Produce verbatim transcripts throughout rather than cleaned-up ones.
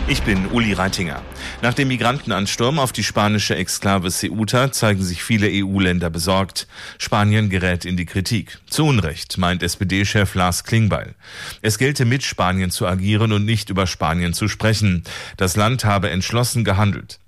Ich bin Uli Reitinger. Nach dem Migrantenansturm auf die spanische Exklave Ceuta zeigen sich viele E U-Länder besorgt. Spanien gerät in die Kritik. Zu Unrecht, meint S P D-Chef Lars Klingbeil. Es gelte mit Spanien zu agieren und nicht über Spanien zu sprechen. Das Land habe entschlossen gehandelt.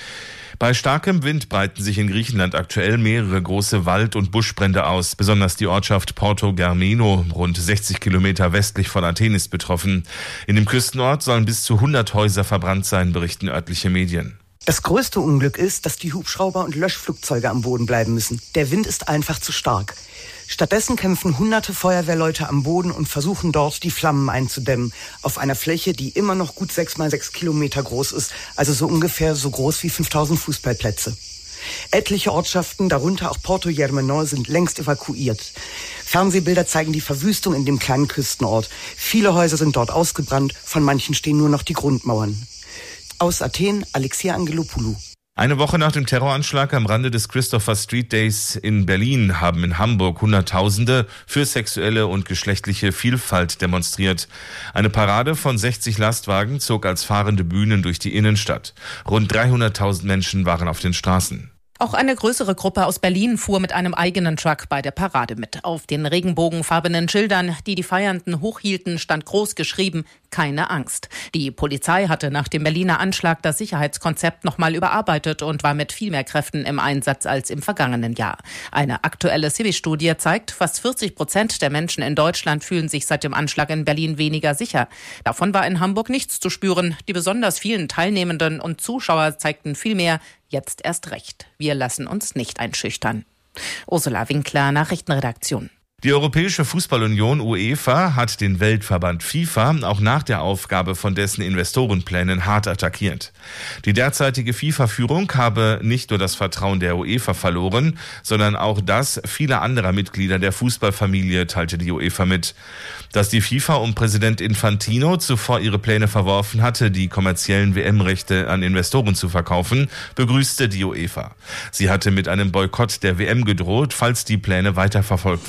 Bei starkem Wind breiten sich in Griechenland aktuell mehrere große Wald- und Buschbrände aus. Besonders die Ortschaft Porto Germeno, rund sechzig Kilometer westlich von Athen, ist betroffen. In dem Küstenort sollen bis zu hundert Häuser verbrannt sein, berichten örtliche Medien. Das größte Unglück ist, dass die Hubschrauber und Löschflugzeuge am Boden bleiben müssen. Der Wind ist einfach zu stark. Stattdessen kämpfen hunderte Feuerwehrleute am Boden und versuchen dort, die Flammen einzudämmen. Auf einer Fläche, die immer noch gut sechs mal sechs Kilometer groß ist, also so ungefähr so groß wie fünftausend Fußballplätze. Etliche Ortschaften, darunter auch Porto Germeno, sind längst evakuiert. Fernsehbilder zeigen die Verwüstung in dem kleinen Küstenort. Viele Häuser sind dort ausgebrannt, von manchen stehen nur noch die Grundmauern. Aus Athen, Alexia Angelopoulou. Eine Woche nach dem Terroranschlag am Rande des Christopher Street Days in Berlin haben in Hamburg Hunderttausende für sexuelle und geschlechtliche Vielfalt demonstriert. Eine Parade von sechzig Lastwagen zog als fahrende Bühnen durch die Innenstadt. Rund dreihunderttausend Menschen waren auf den Straßen. Auch eine größere Gruppe aus Berlin fuhr mit einem eigenen Truck bei der Parade mit. Auf den regenbogenfarbenen Schildern, die die Feiernden hochhielten, stand groß geschrieben: Keine Angst. Die Polizei hatte nach dem Berliner Anschlag das Sicherheitskonzept nochmal überarbeitet und war mit viel mehr Kräften im Einsatz als im vergangenen Jahr. Eine aktuelle Civis-Studie zeigt, fast vierzig Prozent der Menschen in Deutschland fühlen sich seit dem Anschlag in Berlin weniger sicher. Davon war in Hamburg nichts zu spüren. Die besonders vielen Teilnehmenden und Zuschauer zeigten vielmehr: Jetzt erst recht. Wir lassen uns nicht einschüchtern. Ursula Winkler, Nachrichtenredaktion. Die Europäische Fußballunion UEFA hat den Weltverband FIFA auch nach der Aufgabe von dessen Investorenplänen hart attackiert. Die derzeitige FIFA-Führung habe nicht nur das Vertrauen der UEFA verloren, sondern auch das vieler anderer Mitglieder der Fußballfamilie, teilte die UEFA mit. Dass die FIFA um Präsident Infantino zuvor ihre Pläne verworfen hatte, die kommerziellen W M-Rechte an Investoren zu verkaufen, begrüßte die UEFA. Sie hatte mit einem Boykott der W M gedroht, falls die Pläne weiterverfolgt